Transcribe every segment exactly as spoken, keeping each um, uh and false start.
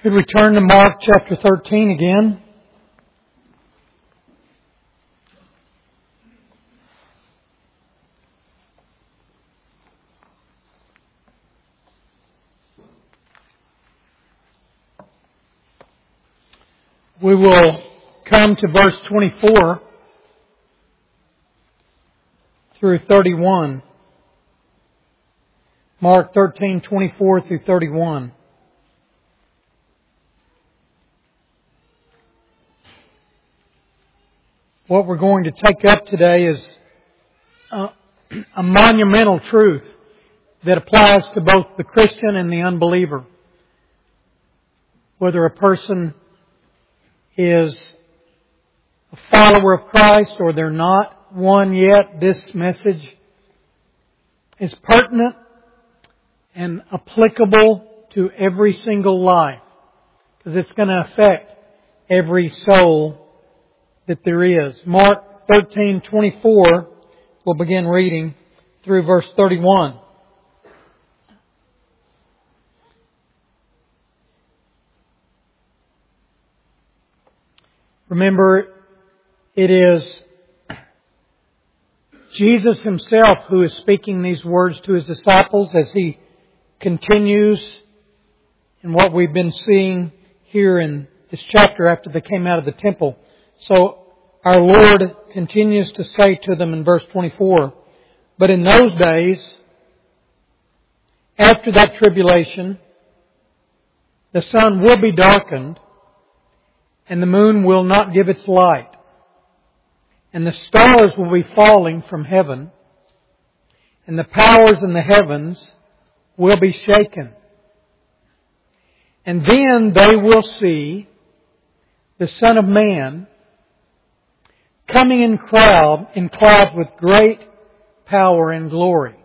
Could we turn to Mark chapter thirteen again? We will come to verse twenty-four through thirty-one. Mark thirteen, twenty-four through thirty-one. What we're going to take up today is a, a monumental truth that applies to both the Christian and the unbeliever. Whether a person is a follower of Christ or they're not one yet, this message is pertinent and applicable to every single life, because it's going to affect every soul that there is. Mark thirteen twenty-four, we'll begin reading through verse thirty-one. Remember, it is Jesus Himself who is speaking these words to His disciples as He continues in what we've been seeing here in this chapter after they came out of the temple. So our Lord continues to say to them in verse twenty-four, "But in those days, after that tribulation, the sun will be darkened, and the moon will not give its light, and the stars will be falling from heaven, and the powers in the heavens will be shaken. And then they will see the Son of Man coming in crowd in clouds with great power and glory.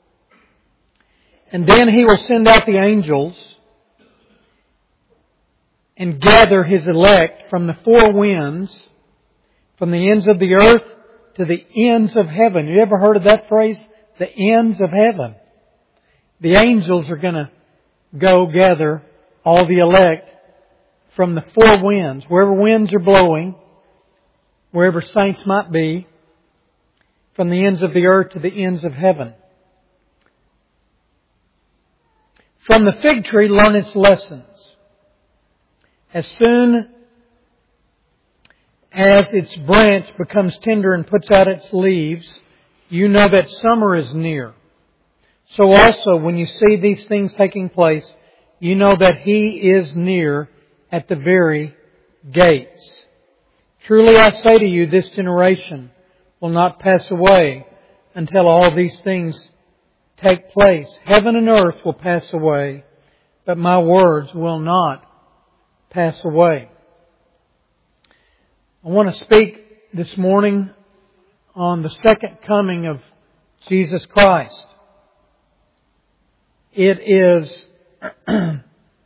And then He will send out the angels and gather His elect from the four winds, from the ends of the earth to the ends of heaven." You ever heard of that phrase? The ends of heaven. The angels are going to go gather all the elect from the four winds, wherever winds are blowing, wherever saints might be, from the ends of the earth to the ends of heaven. "From the fig tree learn its lessons. As soon as its branch becomes tender and puts out its leaves, you know that summer is near. So also, when you see these things taking place, you know that He is near at the very gates. Truly I say to you, this generation will not pass away until all these things take place. Heaven and earth will pass away, but my words will not pass away." I want to speak this morning on the second coming of Jesus Christ. It is an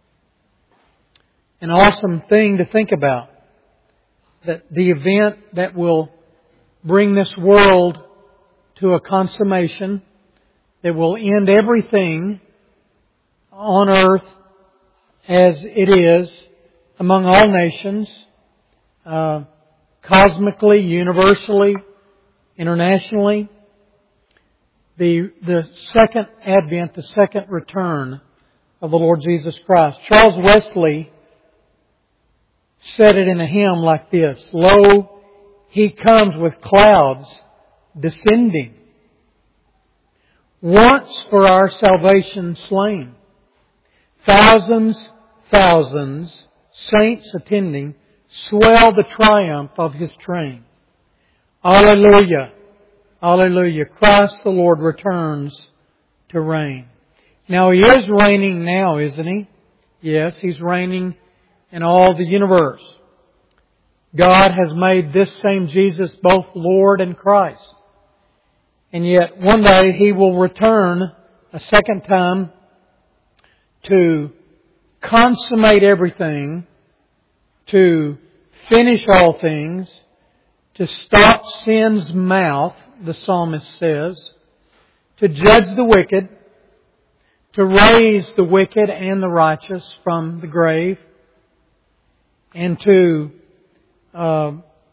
awesome thing to think about, that the event that will bring this world to a consummation, that will end everything on earth as it is among all nations, uh, cosmically, universally, internationally. The, the second advent, the second return of the Lord Jesus Christ. Charles Wesley said it in a hymn like this: "Lo, He comes with clouds descending, once for our salvation slain. Thousands, thousands, saints attending, swell the triumph of His train. Alleluia, alleluia, Christ the Lord returns to reign." Now He is reigning now, isn't He? Yes, He's reigning in all the universe. God has made this same Jesus both Lord and Christ. And yet one day He will return a second time to consummate everything, to finish all things, to stop sin's mouth, the psalmist says, to judge the wicked, to raise the wicked and the righteous from the grave, and to uh,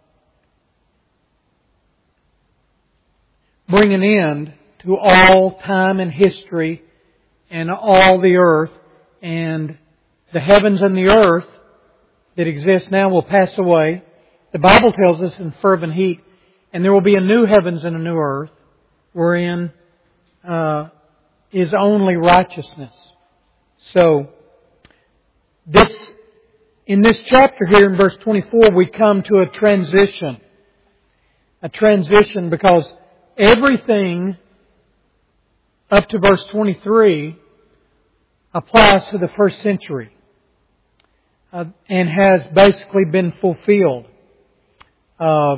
bring an end to all time and history and all the earth. And the heavens and the earth that exist now will pass away. The Bible tells us in fervent heat. And there will be a new heavens and a new earth wherein uh, is only righteousness. So, this in this chapter here in verse twenty-four, we come to a transition. A transition because everything up to verse twenty-three applies to the first century uh, and has basically been fulfilled. Uh,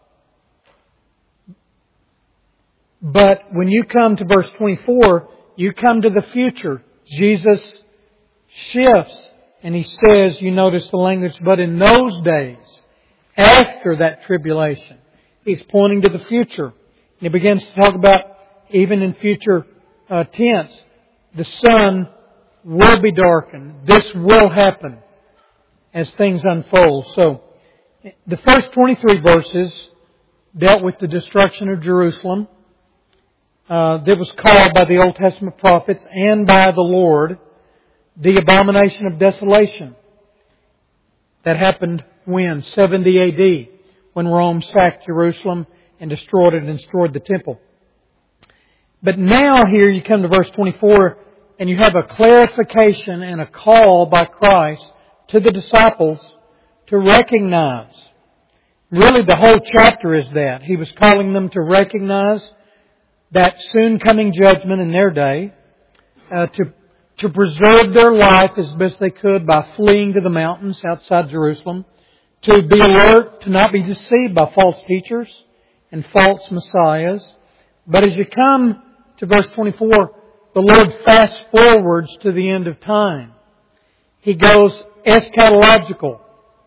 but when you come to verse twenty-four, you come to the future. Jesus shifts and He says, you notice the language, but in those days, after that tribulation, He's pointing to the future. And He begins to talk about, even in future uh, tense, the sun will be darkened. This will happen as things unfold. So, the first twenty-three verses dealt with the destruction of Jerusalem. Uh, that was called by the Old Testament prophets and by the Lord the abomination of desolation. That happened when? seventy A D, when Rome sacked Jerusalem and destroyed it and destroyed the temple. But now here you come to verse twenty-four and you have a clarification and a call by Christ to the disciples to recognize. Really the whole chapter is that. He was calling them to recognize that soon coming judgment in their day, uh, to to preserve their life as best they could by fleeing to the mountains outside Jerusalem, to be alert, to not be deceived by false teachers and false messiahs. But as you come to verse twenty-four, the Lord fast forwards to the end of time. He goes eschatological.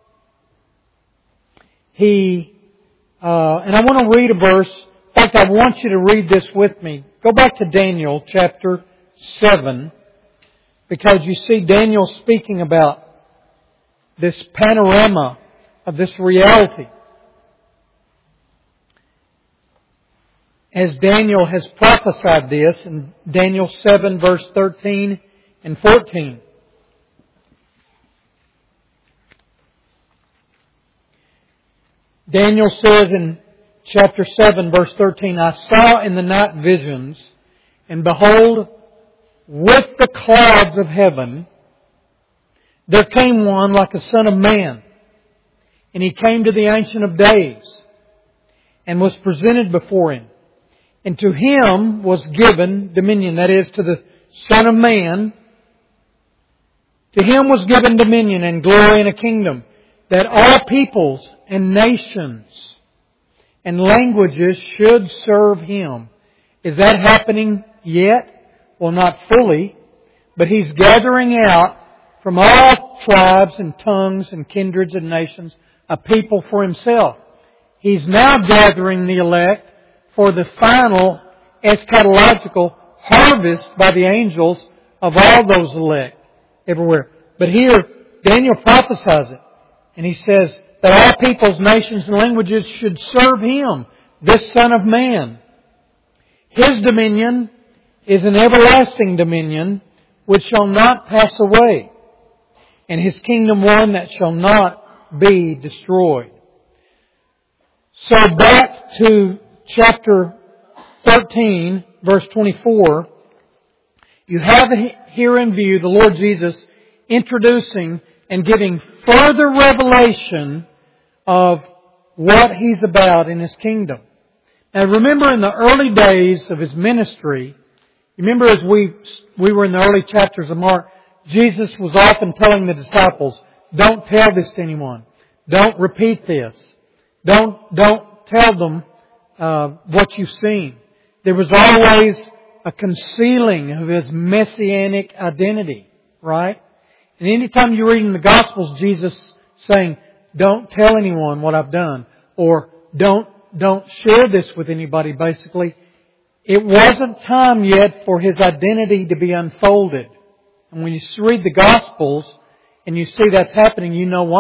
He, uh, and I want to read a verse. In fact, I want you to read this with me. Go back to Daniel chapter seven, because you see Daniel speaking about this panorama of this reality. As Daniel has prophesied this in Daniel seven verse thirteen and fourteen. Daniel says in chapter seven verse thirteen, I saw in the night visions, and behold, with the clouds of heaven, there came one like a son of man. And He came to the Ancient of Days, and was presented before Him. And to Him was given dominion, that is, to the Son of Man. To Him was given dominion and glory and a kingdom, that all peoples and nations and languages should serve Him. Is that happening yet? Well, not fully, but He's gathering out from all tribes and tongues and kindreds and nations a people for Himself. He's now gathering the elect for the final eschatological harvest by the angels of all those elect everywhere. But here, Daniel prophesies it, and he says that all peoples, nations, and languages should serve Him, this Son of Man. His dominion is an everlasting dominion which shall not pass away, and His kingdom one that shall not be destroyed. So back to chapter thirteen, verse twenty-four, you have here in view the Lord Jesus introducing and giving further revelation of what He's about in His kingdom. Now remember, in the early days of His ministry, remember as we we were in the early chapters of Mark, Jesus was often telling the disciples, don't tell this to anyone. Don't repeat this. Don't, don't tell them uh, what you've seen. There was always a concealing of His messianic identity, right? And anytime you read in the Gospels Jesus saying, don't tell anyone what I've done, or don't, don't share this with anybody, basically, it wasn't time yet for His identity to be unfolded. And when you read the Gospels and you see that's happening, you know why.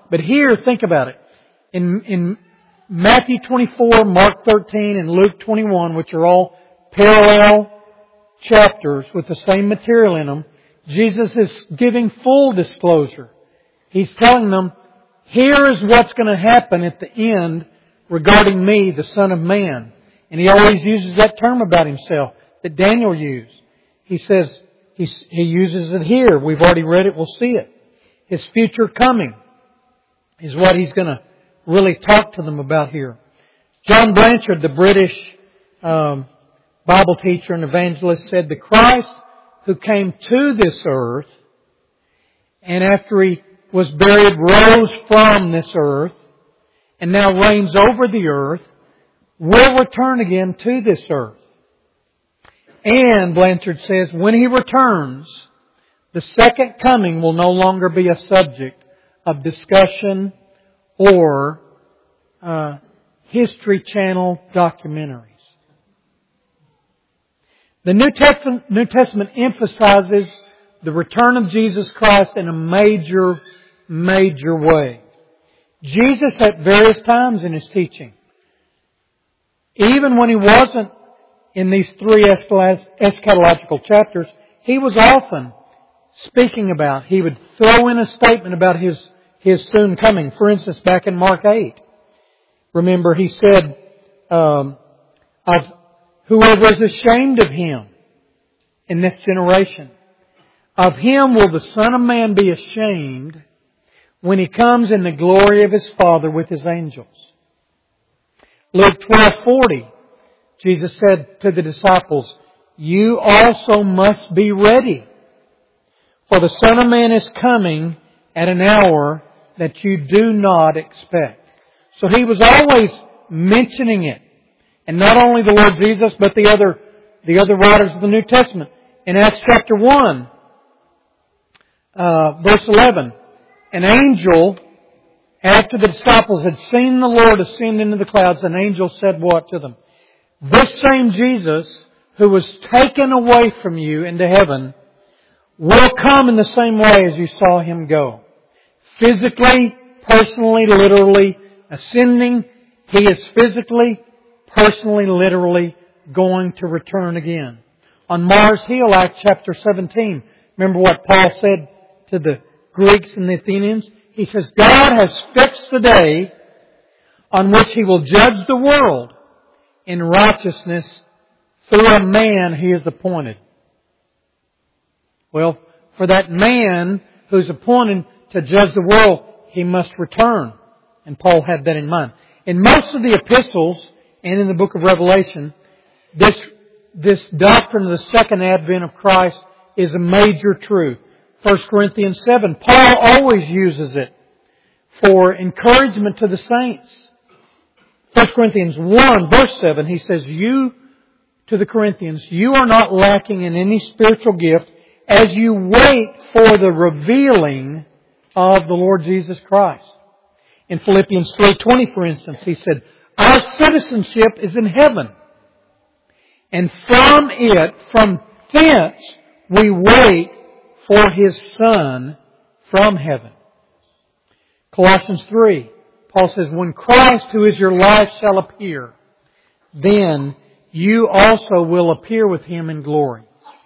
But here, think about it. In, in Matthew twenty-four, Mark thirteen, and Luke twenty-one, which are all parallel chapters with the same material in them, Jesus is giving full disclosure. He's telling them, here is what's going to happen at the end regarding me, the Son of Man. And He always uses that term about Himself that Daniel used. He says, he, he uses it here. We've already read it. We'll see it. His future coming is what He's going to really talk to them about here. John Blanchard, the British um, Bible teacher and evangelist, said the Christ who came to this earth and after He was buried rose from this earth and now reigns over the earth will return again to this earth. And, Blanchard says, when He returns, the second coming will no longer be a subject of discussion or uh, History Channel documentaries. The New Testament, New Testament emphasizes the return of Jesus Christ in a major, major way. Jesus at various times in His teaching, even when He wasn't in these three eschatological chapters, He was often speaking about, He would throw in a statement about His, His soon coming. For instance, back in Mark eight, remember He said, um, of whoever is ashamed of Him in this generation, of Him will the Son of Man be ashamed when He comes in the glory of His Father with His angels. Luke twelve forty, Jesus said to the disciples, you also must be ready, for the Son of Man is coming at an hour that you do not expect. So He was always mentioning it. And not only the Lord Jesus, but the other, the other writers of the New Testament. In Acts chapter one, uh, verse eleven, an angel, after the disciples had seen the Lord ascend into the clouds, an angel said what to them? This same Jesus, who was taken away from you into heaven, will come in the same way as you saw Him go. Physically, personally, literally ascending. He is physically, personally, literally going to return again. On Mars Hill, Acts chapter seventeen, remember what Paul said to the Greeks and the Athenians? He says, God has fixed the day on which He will judge the world in righteousness through a man He has appointed. Well, for that man who's appointed to judge the world, He must return. And Paul had that in mind. In most of the epistles and in the book of Revelation, this, this doctrine of the second advent of Christ is a major truth. First Corinthians seven, Paul always uses it for encouragement to the saints. First Corinthians one, verse seven, he says, you, to the Corinthians, you are not lacking in any spiritual gift as you wait for the revealing of the Lord Jesus Christ. In Philippians three twenty, for instance, he said, our citizenship is in heaven. And from it, from thence, we wait for His Son from heaven. Colossians three, Paul says, when Christ, who is your life, shall appear, then you also will appear with Him in glory.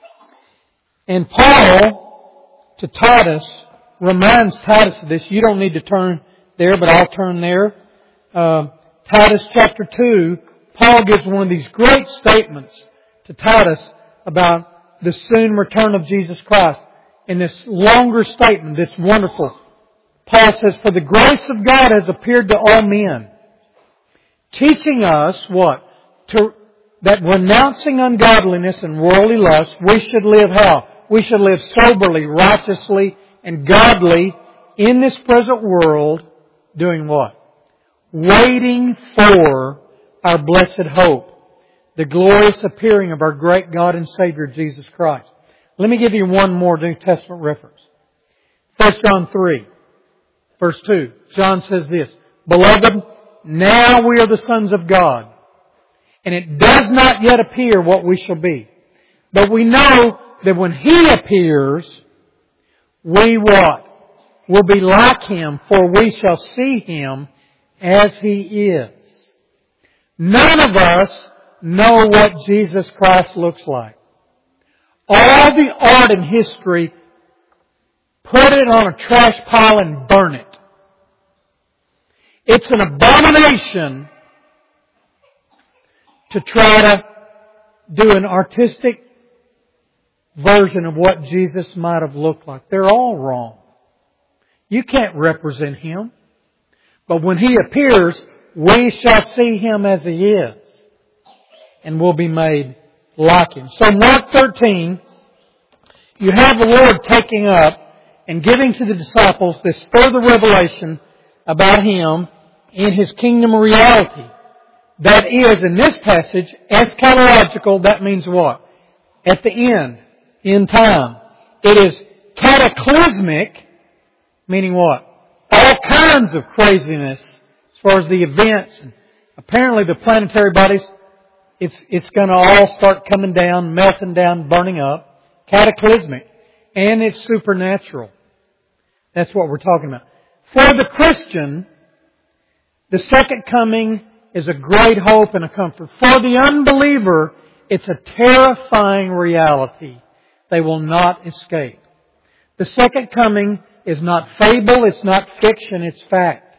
And Paul, to Titus, reminds Titus of this. You don't need to turn there, but I'll turn there. Uh, Titus chapter two, Paul gives one of these great statements to Titus about the soon return of Jesus Christ. In this longer statement that's wonderful, Paul says, for the grace of God has appeared to all men, teaching us what? To, that renouncing ungodliness and worldly lust, we should live how? We should live soberly, righteously, and godly in this present world, doing what? Waiting for our blessed hope, the glorious appearing of our great God and Savior, Jesus Christ. Let me give you one more New Testament reference. First John three, verse two. John says this, Beloved, now we are the sons of God, and it does not yet appear what we shall be. But we know that when He appears, we what? will be like Him, for we shall see Him as He is. None of us know what Jesus Christ looks like. All the art in history, put it on a trash pile and burn it. It's an abomination to try to do an artistic version of what Jesus might have looked like. They're all wrong. You can't represent Him. But when He appears, we shall see Him as He is. And will be made like Him. So Mark thirteen, you have the Lord taking up and giving to the disciples this further revelation about Him in His kingdom reality. That is, in this passage, eschatological. That means what? At the end. In time. It is cataclysmic, meaning what? All kinds of craziness as far as the events. And apparently the planetary bodies, it's, it's going to all start coming down, melting down, burning up. Cataclysmic. And it's supernatural. That's what we're talking about. For the Christian, the second coming is a great hope and a comfort. For the unbeliever, it's a terrifying reality they will not escape. The second coming is not fable, it's not fiction, it's fact.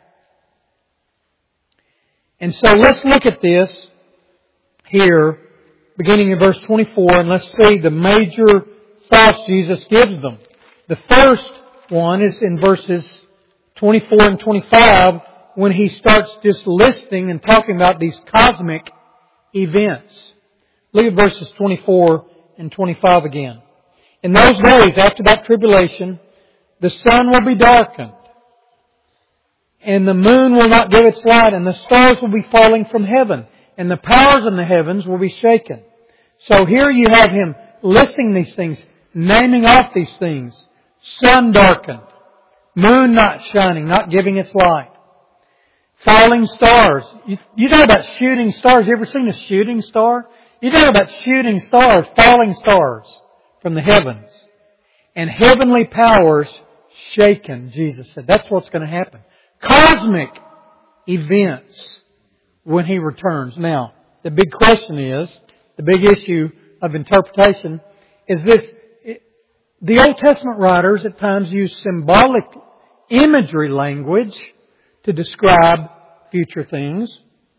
And so let's look at this here, beginning in verse twenty-four, and let's see the major thoughts Jesus gives them. The first one is in verses twenty-four and twenty-five, when He starts just listing and talking about these cosmic events. Look at verses twenty-four and twenty-five again. In those days, after that tribulation, the sun will be darkened, and the moon will not give its light, and the stars will be falling from heaven, and the powers in the heavens will be shaken. So here you have Him listing these things, naming off these things. Sun darkened, moon not shining, not giving its light. Falling stars. You, you know about shooting stars. You ever seen a shooting star? You know about shooting stars, falling stars from the heavens. And heavenly powers shaken, Jesus said. That's what's going to happen. Cosmic events when He returns. Now, the big question is, the big issue of interpretation is this. The Old Testament writers at times use symbolic imagery language to describe future things.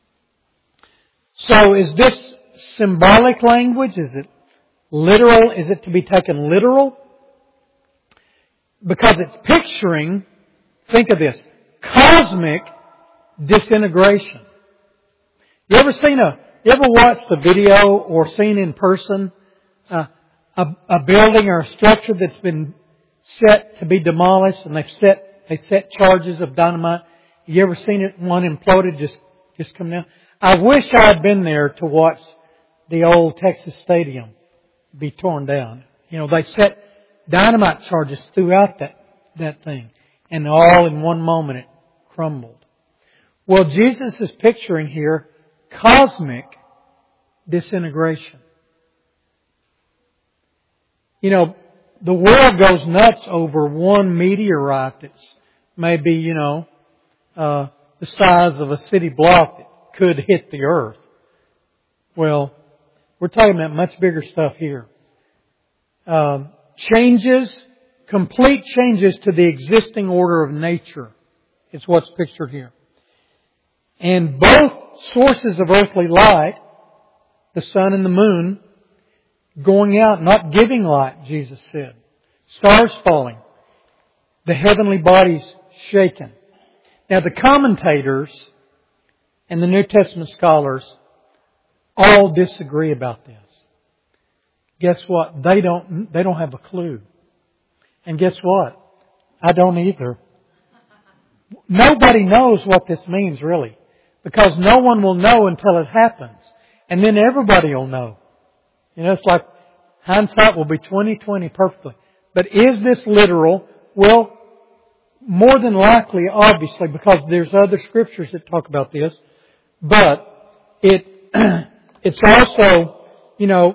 So is this symbolic language? Is it literal? Is it to be taken literal? Because it's picturing, think of this, cosmic disintegration. You ever seen a, you ever watched a video or seen in person uh, a, a building or a structure that's been set to be demolished and they've set, they set charges of dynamite? You ever seen it, one imploded, just, just come down? I wish I had been there to watch the old Texas Stadium be torn down. You know, they set dynamite charges throughout that, that thing. And all in one moment it crumbled. Well, Jesus is picturing here cosmic disintegration. You know, the world goes nuts over one meteorite that's maybe, you know, uh, the size of a city block that could hit the earth. Well, we're talking about much bigger stuff here. Um, changes, complete changes to the existing order of nature is what's pictured here. And both sources of earthly light, the sun and the moon, going out, not giving light, Jesus said. Stars falling. The heavenly bodies shaken. Now the commentators and the New Testament scholars all disagree about this. Guess what? They don't, they don't have a clue. And guess what? I don't either. Nobody knows what this means really. Because no one will know until it happens. And then everybody will know. You know, it's like hindsight will be twenty twenty perfectly. But is this literal? Well, more than likely, obviously, because there's other scriptures that talk about this. But it, it's also, you know,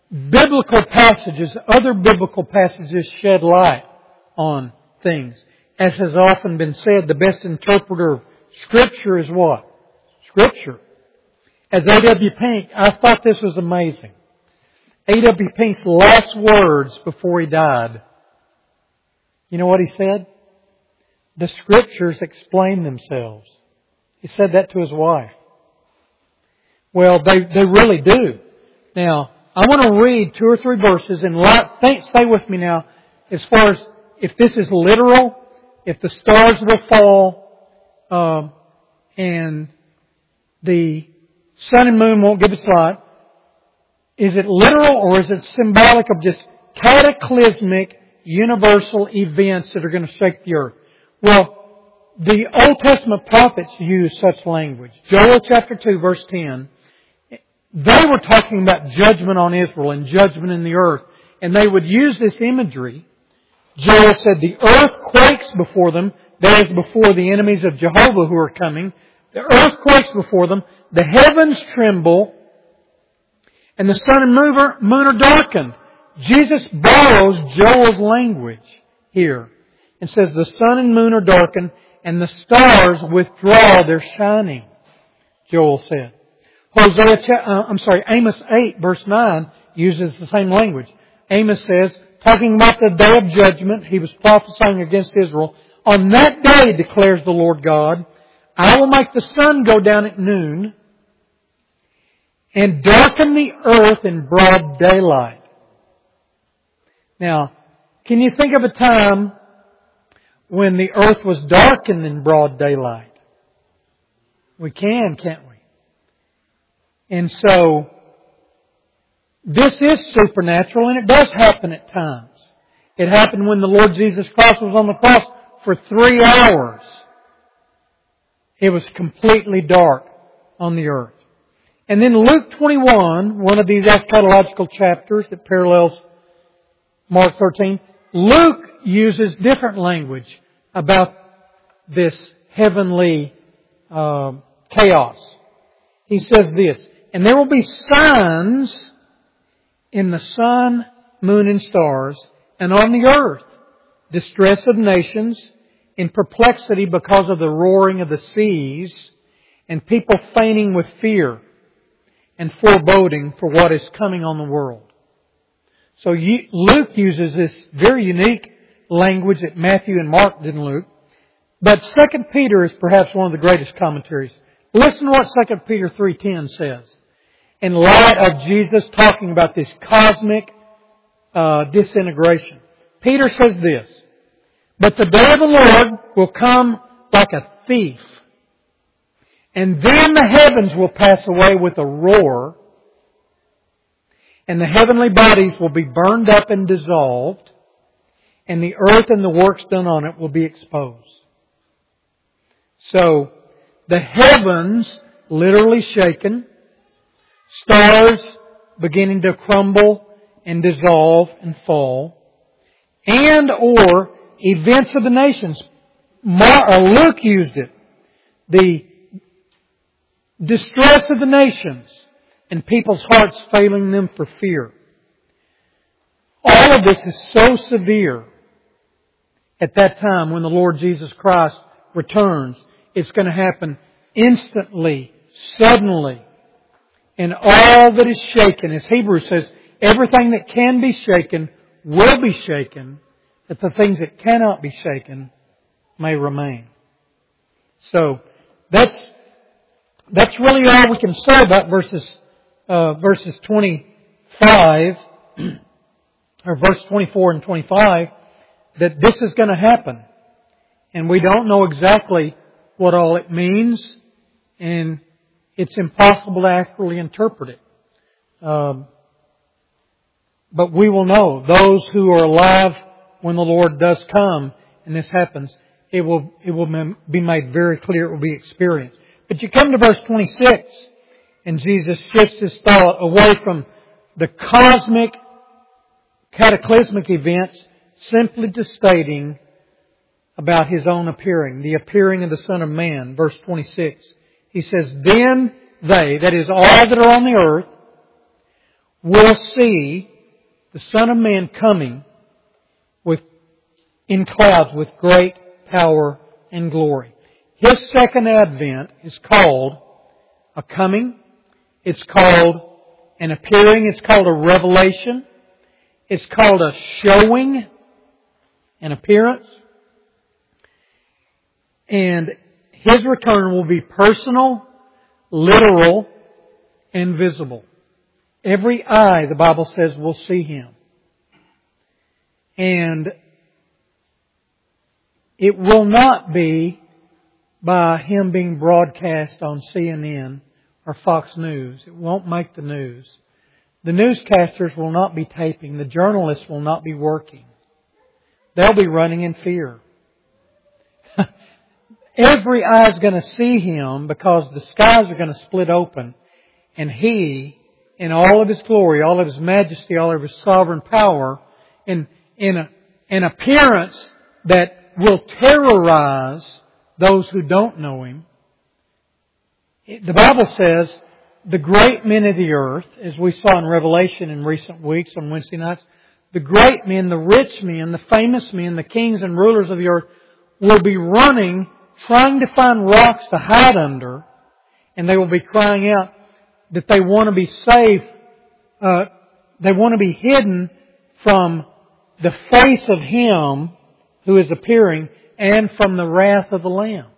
biblical passages, other biblical passages shed light on things. as has often been said, the best interpreter of Scripture is what? Scripture. As A W Pink, I thought this was amazing. A W Pink's last words before he died, you know what he said? The Scriptures explain themselves. He said that to his wife. Well, they, they really do. Now, I want to read two or three verses and think, stay with me now as far as if this is literal, if the stars will fall, um, and the sun and moon won't give us light. Is it literal or is it symbolic of just cataclysmic, universal events that are going to shake the earth? Well, the Old Testament prophets use such language. Joel chapter two verse ten, they were talking about judgment on Israel and judgment in the earth. And they would use this imagery. Joel said the earth quakes before them. That is before the enemies of Jehovah who are coming. The earth quakes before them. The heavens tremble. And the sun and moon are darkened. Jesus borrows Joel's language here and says the sun and moon are darkened and the stars withdraw their shining, Joel said. Hosea, uh, I'm sorry, Amos eight verse nine uses the same language. Amos says, talking about the day of judgment, he was prophesying against Israel. On that day, declares the Lord God, I will make the sun go down at noon and darken the earth in broad daylight. Now, can you think of a time when the earth was darkened in broad daylight? We can, can't we? And so, this is supernatural and it does happen at times. It happened when the Lord Jesus Christ was on the cross for three hours. It was completely dark on the earth. And then Luke twenty-one, one of these eschatological chapters that parallels Mark thirteen, Luke uses different language about this heavenly uh, chaos. He says this, and there will be signs in the sun, moon, and stars, and on the earth, distress of nations, in perplexity because of the roaring of the seas, and people fainting with fear and foreboding for what is coming on the world. So Luke uses this very unique language that Matthew and Mark didn't Luke. But Second Peter is perhaps one of the greatest commentaries. Listen to what Second Peter three ten says. In light of Jesus talking about this cosmic uh, disintegration. Peter says this, but the day of the Lord will come like a thief. And then the heavens will pass away with a roar. And the heavenly bodies will be burned up and dissolved. And the earth and the works done on it will be exposed. So, the heavens literally shaken. Stars beginning to crumble and dissolve and fall. And or events of the nations. Mar- uh, Luke used it. The distress of the nations and people's hearts failing them for fear. All of this is so severe at that time when the Lord Jesus Christ returns. It's going to happen instantly, suddenly. And all that is shaken, as Hebrews says, everything that can be shaken will be shaken, that the things that cannot be shaken may remain. So, that's That's really all we can say about verses uh, verses twenty-five or verse twenty-four and twenty-five. That this is going to happen, and we don't know exactly what all it means, and it's impossible to accurately interpret it. Um, but we will know, those who are alive when the Lord does come, and this happens, it will it will be made very clear. It will be experienced. But you come to verse twenty-six, and Jesus shifts his thought away from the cosmic, cataclysmic events, simply to stating about His own appearing, the appearing of the Son of Man. Verse twenty-six, He says, then they, that is all that are on the earth, will see the Son of Man coming with in clouds with great power, and glory. His second advent is called a coming. It's called an appearing. It's called a revelation. It's called a showing, an appearance. And His return will be personal, literal, and visible. Every eye, the Bible says, will see Him. And it will not be by Him being broadcast on C N N or Fox News. It won't make the news. The newscasters will not be taping. The journalists will not be working. They'll be running in fear. Every eye is going to see Him because the skies are going to split open. And He, in all of His glory, all of His majesty, all of His sovereign power, in, in a, an appearance that will terrorize those who don't know Him. The Bible says the great men of the earth, as we saw in Revelation in recent weeks on Wednesday nights, the great men, the rich men, the famous men, the kings and rulers of the earth will be running, trying to find rocks to hide under, and they will be crying out that they want to be safe. Uh, they want to be hidden from the face of Him who is appearing and from the wrath of the Lamb.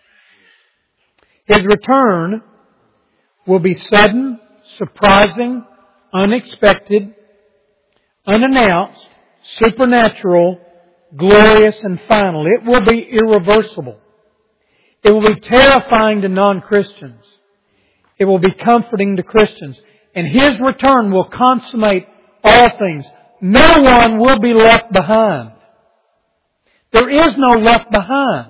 His return will be sudden, surprising, unexpected, unannounced, supernatural, glorious, and final. It will be irreversible. It will be terrifying to non-Christians. It will be comforting to Christians. And His return will consummate all things. No one will be left behind. There is no left behind.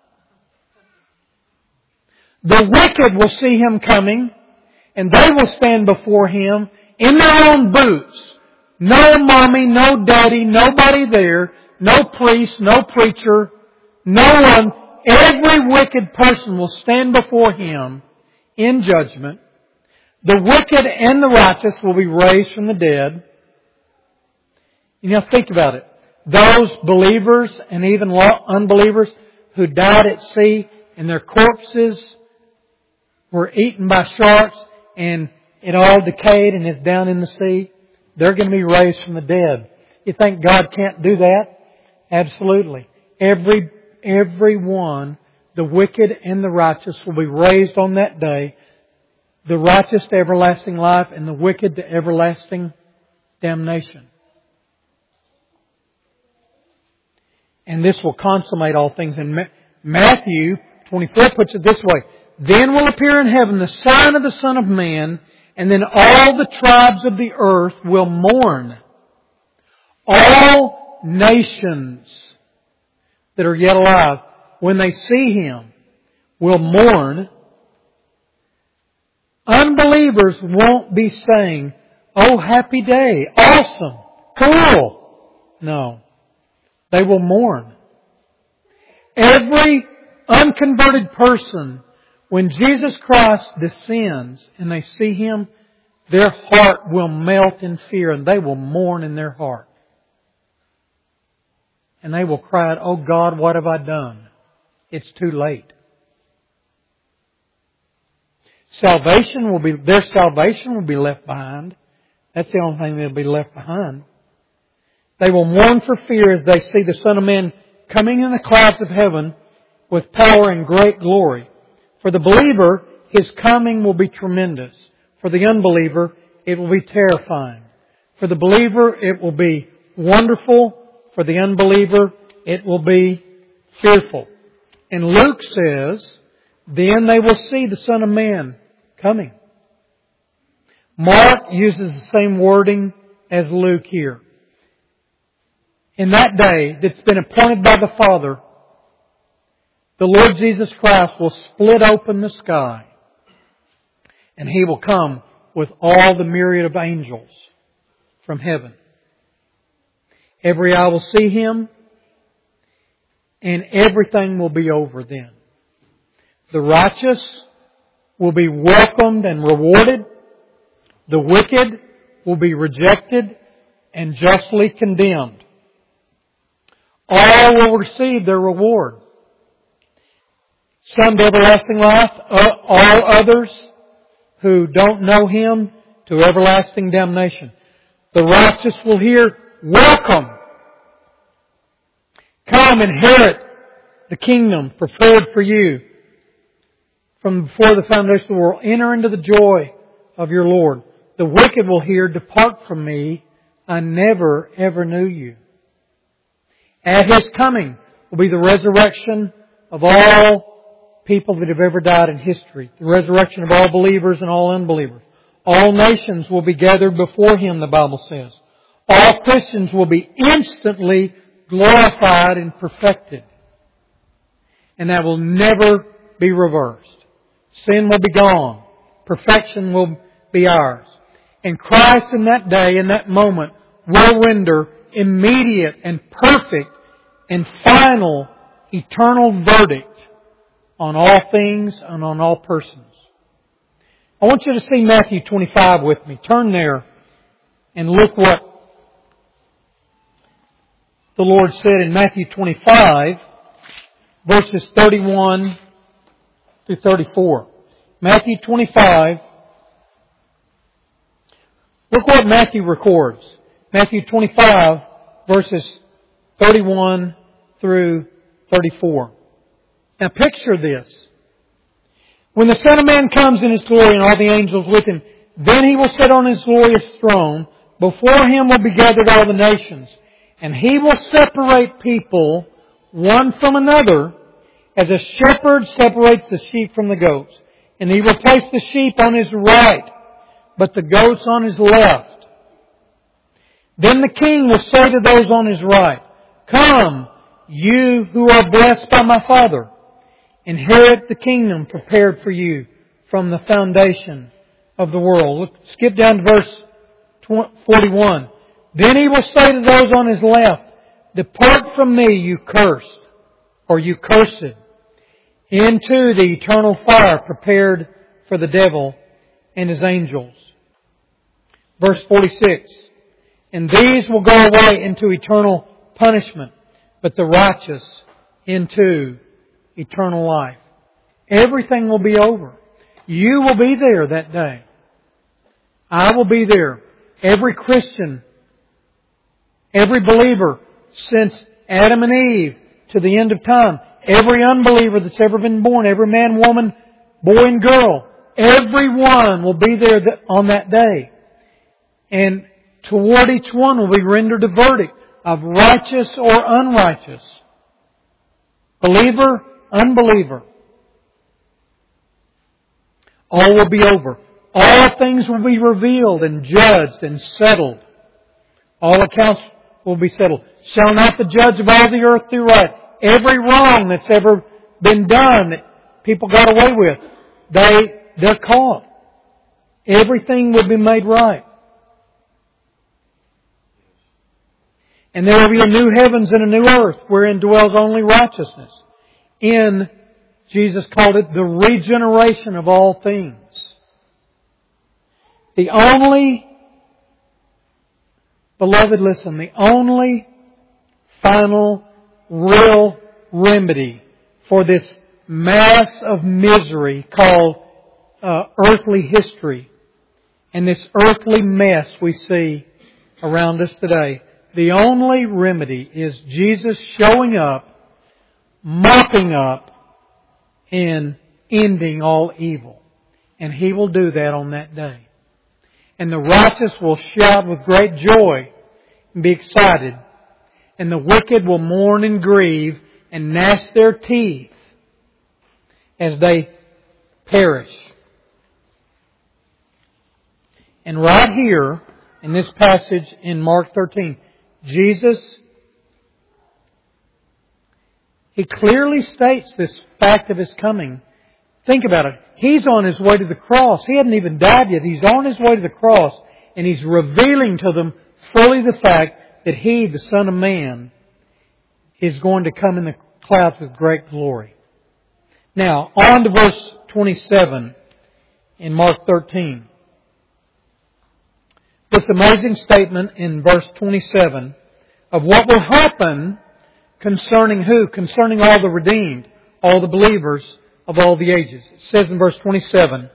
The wicked will see Him coming, and they will stand before Him in their own boots. No mommy, no daddy, nobody there, no priest, no preacher, no one. Every wicked person will stand before Him in judgment. The wicked and the righteous will be raised from the dead. You know, think about it. Those believers and even unbelievers who died at sea and their corpses were eaten by sharks and it all decayed and is down in the sea, they're going to be raised from the dead. You think God can't do that? Absolutely. Every, every one, the wicked and the righteous, will be raised on that day. The righteous to everlasting life and the wicked to everlasting damnation. And this will consummate all things. And Matthew twenty-four puts it this way. Then will appear in heaven the sign of the Son of Man, and then all the tribes of the earth will mourn. All nations that are yet alive, when they see Him, will mourn. Unbelievers won't be saying, "Oh, happy day, awesome, cool." No. They will mourn. Every unconverted person, when Jesus Christ descends and they see Him, their heart will melt in fear and they will mourn in their heart. And they will cry out, "Oh God, what have I done?" It's too late. Salvation will be, their salvation will be left behind. That's the only thing that will be left behind. They will mourn for fear as they see the Son of Man coming in the clouds of heaven with power and great glory. For the believer, His coming will be tremendous. For the unbeliever, it will be terrifying. For the believer, it will be wonderful. For the unbeliever, it will be fearful. And Luke says, then they will see the Son of Man coming. Mark uses the same wording as Luke here. In that day that's been appointed by the Father, the Lord Jesus Christ will split open the sky and He will come with all the myriad of angels from heaven. Every eye will see Him and everything will be over then. The righteous will be welcomed and rewarded. The wicked will be rejected and justly condemned. All will receive their reward. some to everlasting life, uh, all others who don't know Him to everlasting damnation. The righteous will hear, welcome! Come, inherit the kingdom prepared for you from before the foundation of the world. Enter into the joy of your Lord. The wicked will hear, depart from me, I never ever knew you. At His coming will be the resurrection of all people that have ever died in history. The resurrection of all believers and all unbelievers. All nations will be gathered before Him, the Bible says. All Christians will be instantly glorified and perfected. And that will never be reversed. Sin will be gone. Perfection will be ours. And Christ in that day, in that moment, will render immediate and perfect and final eternal verdict on all things and on all persons. I want you to see Matthew twenty-five with me. Turn there and look what the Lord said in Matthew twenty-five, verses thirty-one through thirty-four. Matthew twenty-five. Look what Matthew records. Matthew twenty-five, verses thirty-one through thirty-four. Now picture this. When the Son of Man comes in His glory and all the angels with Him, then He will sit on His glorious throne. Before Him will be gathered all the nations. And He will separate people one from another as a shepherd separates the sheep from the goats. And He will place the sheep on His right, but the goats on His left. Then the King will say to those on His right, come, you who are blessed by my Father, inherit the kingdom prepared for you from the foundation of the world. Look, skip down to verse forty-one. Then He will say to those on His left, depart from me, you cursed, or you cursed, into the eternal fire prepared for the devil and his angels. Verse forty-six. And these will go away into eternal punishment, but the righteous into eternal life. Everything will be over. You will be there that day. I will be there. Every Christian, every believer since Adam and Eve to the end of time, every unbeliever that's ever been born, every man, woman, boy and girl, everyone will be there on that day. And toward each one will be rendered a verdict of righteous or unrighteous. Believer, unbeliever. All will be over. All things will be revealed and judged and settled. All accounts will be settled. Shall not the judge of all the earth do right? Every wrong that's ever been done that people got away with, they, they're caught. Everything will be made right. And there will be a new heavens and a new earth wherein dwells only righteousness. In, Jesus called it the regeneration of all things. The only, beloved, listen, the only final real remedy for this mass of misery called uh, earthly history and this earthly mess we see around us today. The only remedy is Jesus showing up, mopping up, and ending all evil. And He will do that on that day. And the righteous will shout with great joy and be excited. And the wicked will mourn and grieve and gnash their teeth as they perish. And right here in this passage in Mark thirteen, Jesus, He clearly states this fact of His coming. Think about it. He's on His way to the cross. He hadn't even died yet. He's on His way to the cross. And He's revealing to them fully the fact that He, the Son of Man, is going to come in the clouds with great glory. Now, on to verse twenty-seven in Mark thirteen. This amazing statement in verse twenty-seven of what will happen concerning who? Concerning all the redeemed, all the believers of all the ages. It says in verse twenty-seven,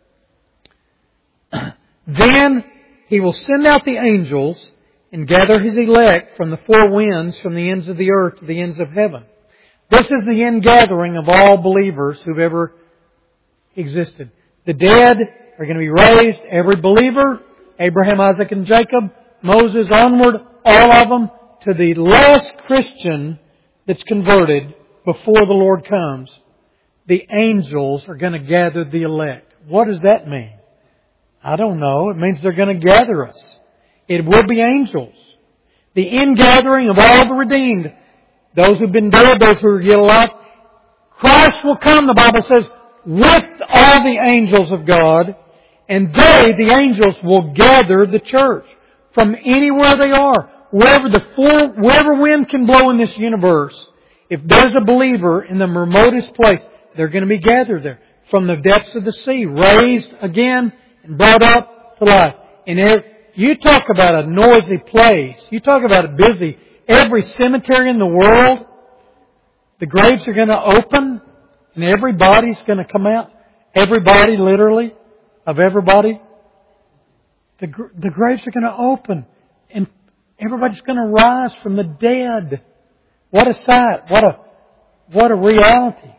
then He will send out the angels and gather His elect from the four winds, from the ends of the earth to the ends of heaven. This is the ingathering of all believers who've ever existed. The dead are going to be raised, every believer, Abraham, Isaac, and Jacob, Moses onward, all of them, to the last Christian that's converted before the Lord comes. The angels are going to gather the elect. What does that mean? I don't know. It means they're going to gather us. It will be angels. The ingathering of all the redeemed, those who've been dead, those who are yet alive. Christ will come, the Bible says, with all the angels of God, and they, the angels, will gather the church from anywhere they are. Wherever the four, wherever wind can blow in this universe, if there's a believer in the remotest place, they're going to be gathered there. From the depths of the sea, raised again and brought up to life. And you talk about a noisy place. You talk about a busy. Every cemetery in the world, the graves are going to open and everybody's going to come out. Everybody, literally, of everybody. The, the graves are going to open and everybody's going to rise from the dead. What a sight. What a, what a reality.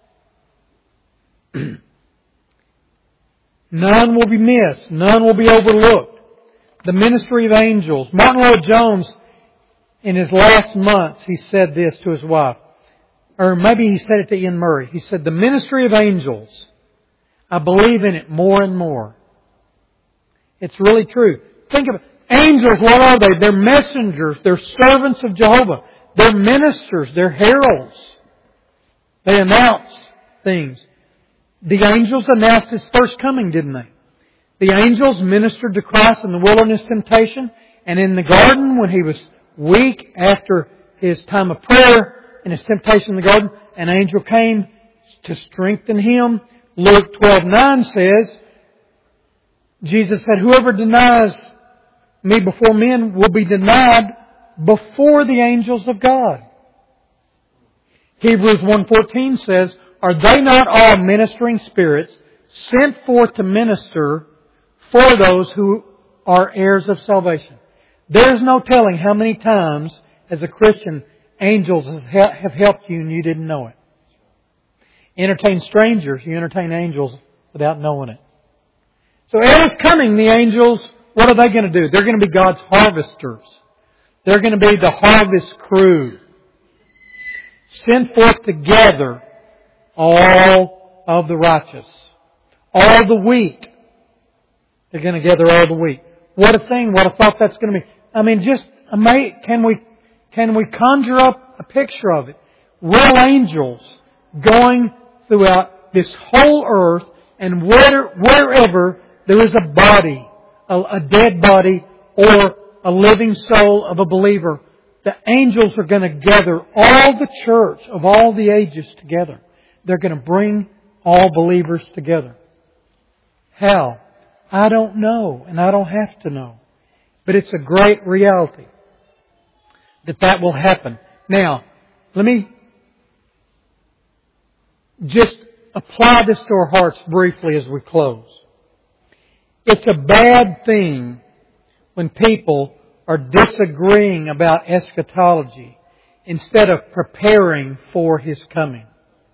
None will be missed. None will be overlooked. The ministry of angels. Martin Lloyd-Jones, in his last months, he said this to his wife. Or maybe he said it to Ian Murray. He said, the ministry of angels, I believe in it more and more. It's really true. Think of it. Angels, what are they? They're messengers. They're servants of Jehovah. They're ministers. They're heralds. They announce things. The angels announced His first coming, didn't they? The angels ministered to Christ in the wilderness temptation, and in the garden when He was weak after His time of prayer and His temptation in the garden, an angel came to strengthen Him. Luke twelve nine says, Jesus said, whoever denies Me before men will be denied before the angels of God. Hebrews one fourteen says, are they not all ministering spirits sent forth to minister for those who are heirs of salvation? There's no telling how many times as a Christian angels have helped you and you didn't know it. Entertain strangers, you entertain angels without knowing it. So at His coming, the angels, what are they going to do? They're going to be God's harvesters. They're going to be the harvest crew. Sent forth to gather all of the righteous. All the weak. They're going to gather all the weak. What a thing, what a thought that's going to be. I mean, just amazing. Can we, can we conjure up a picture of it? Real angels going throughout this whole earth, and where, wherever there is a body, a, a dead body, or a living soul of a believer, the angels are going to gather all the church of all the ages together. They're going to bring all believers together. How? I don't know, and I don't have to know. But it's a great reality that that will happen. Now, let me just apply this to our hearts briefly as we close. It's a bad thing when people are disagreeing about eschatology instead of preparing for His coming.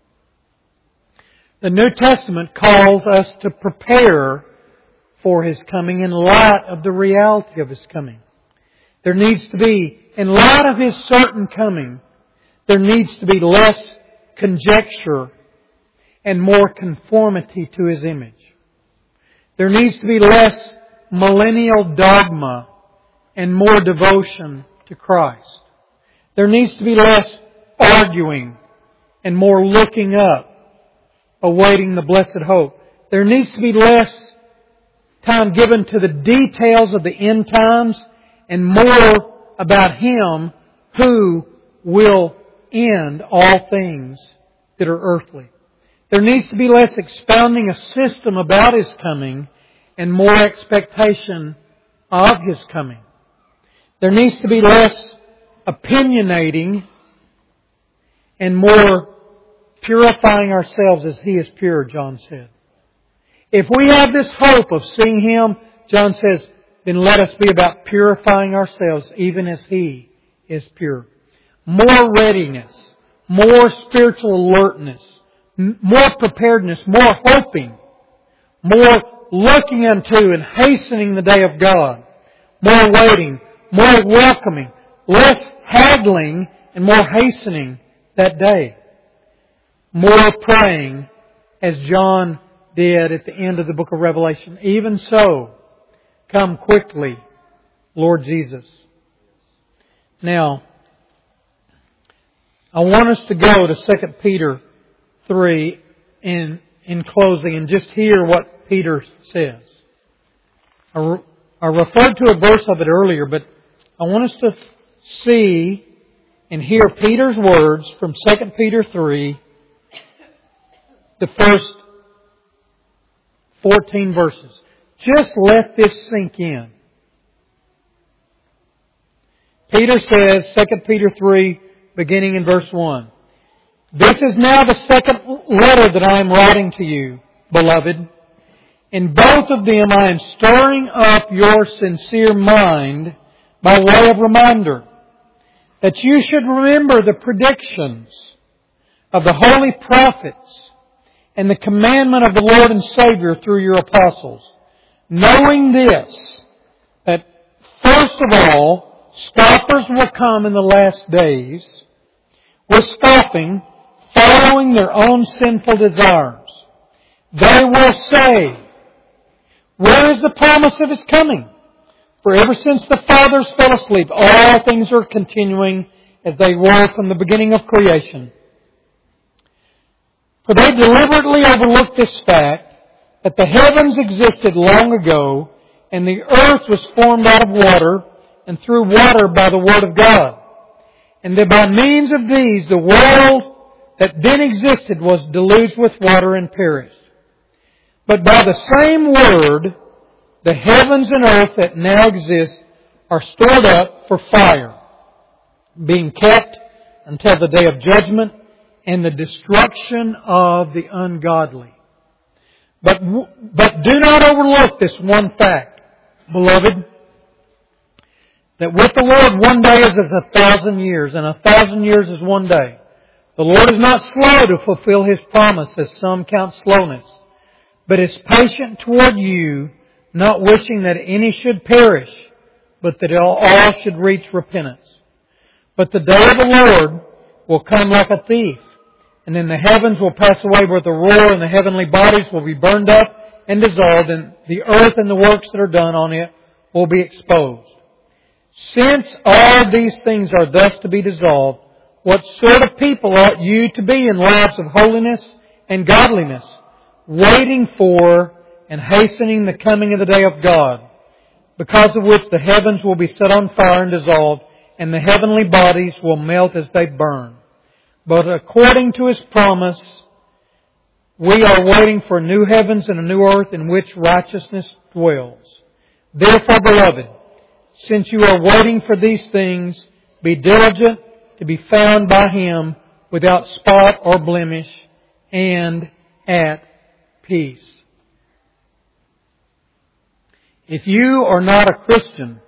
The New Testament calls us to prepare for His coming in light of the reality of His coming. There needs to be, in light of His certain coming, there needs to be less conjecture and more conformity to His image. There needs to be less millennial dogma and more devotion to Christ. There needs to be less arguing and more looking up, awaiting the blessed hope. There needs to be less time given to the details of the end times and more about Him who will end all things that are earthly. There needs to be less expounding a system about His coming and more expectation of His coming. There needs to be less opinionating and more purifying ourselves as He is pure, John said. If we have this hope of seeing Him, John says, then let us be about purifying ourselves even as He is pure. More readiness, more spiritual alertness, more preparedness, more hoping, more looking unto and hastening the day of God, more waiting, more welcoming, less haggling and more hastening that day. More praying as John did at the end of the book of Revelation. Even so, come quickly, Lord Jesus. Now, I want us to go to Second Peter three in, in closing and just hear what Peter says. I, re, I referred to a verse of it earlier, but I want us to see and hear Peter's words from Second Peter three, the first fourteen verses. Just let this sink in. Peter says, Second Peter three, beginning in verse one. This is now the second letter that I am writing to you, beloved. In both of them I am stirring up your sincere mind by way of reminder, that you should remember the predictions of the holy prophets and the commandment of the Lord and Savior through your apostles, knowing this, that first of all, scoffers will come in the last days, with scoffing, following their own sinful desires. They will say, where is the promise of His coming? For ever since the fathers fell asleep, all things are continuing as they were from the beginning of creation. For they deliberately overlooked this fact, that the heavens existed long ago, and the earth was formed out of water, and through water by the word of God. And that by means of these, the world that then existed was deluged with water and perished. But by the same word, the heavens and earth that now exist are stored up for fire, being kept until the day of judgment and the destruction of the ungodly. But, but do not overlook this one fact, beloved, that with the Lord one day is as a thousand years, and a thousand years is one day. The Lord is not slow to fulfill His promise, as some count slowness, but is patient toward you, not wishing that any should perish, but that all should reach repentance. But the day of the Lord will come like a thief, and then the heavens will pass away with a roar, and the heavenly bodies will be burned up and dissolved, and the earth and the works that are done on it will be exposed. Since all these things are thus to be dissolved, what sort of people ought you to be in lives of holiness and godliness, waiting for and hastening the coming of the day of God, because of which the heavens will be set on fire and dissolved, and the heavenly bodies will melt as they burn. But according to His promise, we are waiting for new heavens and a new earth in which righteousness dwells. Therefore, beloved, since you are waiting for these things, be diligent to be found by Him without spot or blemish and at peace. If you are not a Christian,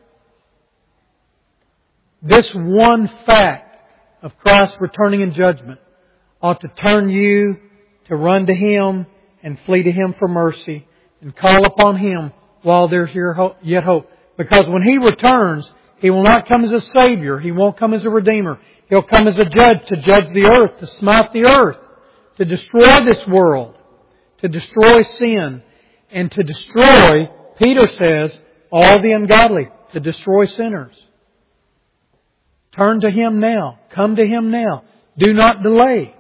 this one fact of Christ returning in judgment ought to turn you to run to Him and flee to Him for mercy and call upon Him while there's yet hope. Because when He returns, He will not come as a Savior. He won't come as a Redeemer. He'll come as a judge to judge the earth, to smite the earth, to destroy this world, to destroy sin, and to destroy, Peter says, all the ungodly, to destroy sinners. Turn to Him now. Come to Him now. Do not delay.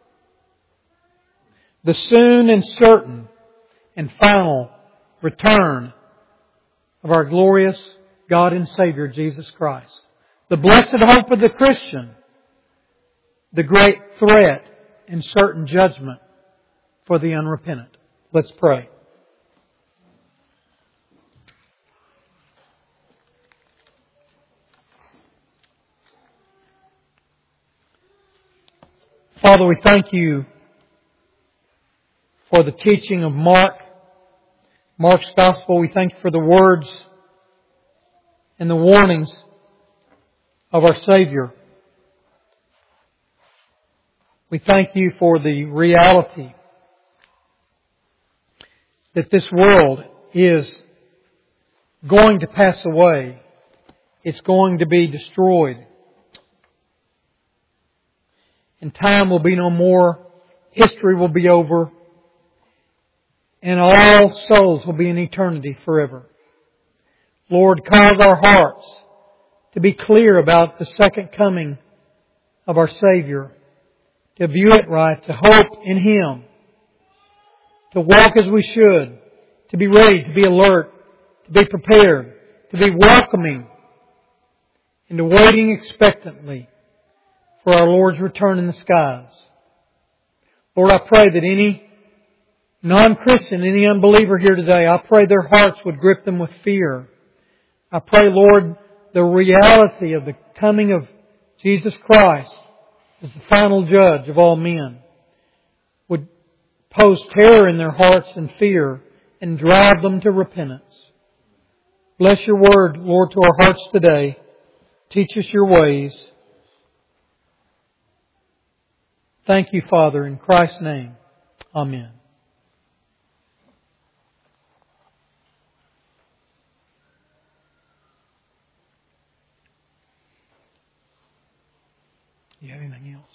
The soon and certain and final return of our glorious God and Savior, Jesus Christ. The blessed hope of the Christian. The great threat and certain judgment for the unrepentant. Let's pray. Father, we thank You for the teaching of Mark, Mark's Gospel. We thank you for the words and the warnings of our Savior. We thank you for the reality that this world is going to pass away. It's going to be destroyed. And time will be no more. History will be over. And all souls will be in eternity forever. Lord, cause our hearts to be clear about the second coming of our Savior, to view it right, to hope in Him, to walk as we should, to be ready, to be alert, to be prepared, to be welcoming, and to waiting expectantly for our Lord's return in the skies. Lord, I pray that any non-Christian, any unbeliever here today, I pray their hearts would grip them with fear. I pray, Lord, the reality of the coming of Jesus Christ as the final judge of all men would pose terror in their hearts and fear and drive them to repentance. Bless your word, Lord, to our hearts today. Teach us your ways. Thank you, Father, in Christ's name. Amen. You have anything else?